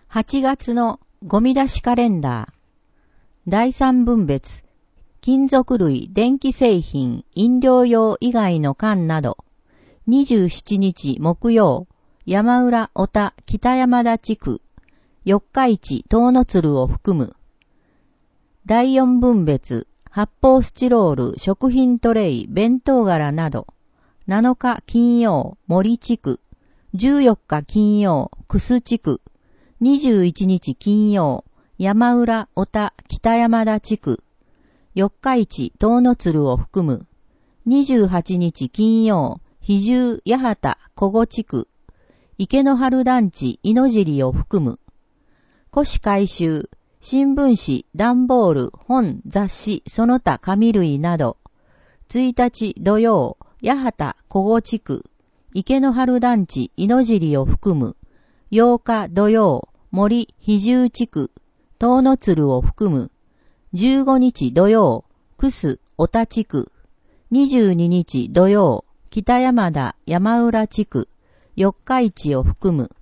8月のゴミ出しカレンダー。第3分別。金属類、電気製品、飲料用以外の缶など。27日木曜、山浦小田北山田地区。四日市遠野鶴を含む。第4分別。発泡スチロール、食品トレイ、弁当柄など。7日金曜、森地区。14日金曜、楠地区。21日金曜、山浦小田北山田地区。四日市遠野鶴を含む。28日金曜、比重八幡小後地区。池の春団地猪尻を含む。古紙回収、新聞紙、段ボール、本、雑誌、その他紙類など。1日土曜、八幡小後地区。池の春団地猪尻を含む。8日土曜、森比重地区。遠野鶴を含む。15日土曜、楠小田地区。22日土曜、北山田山浦地区。四日市を含む。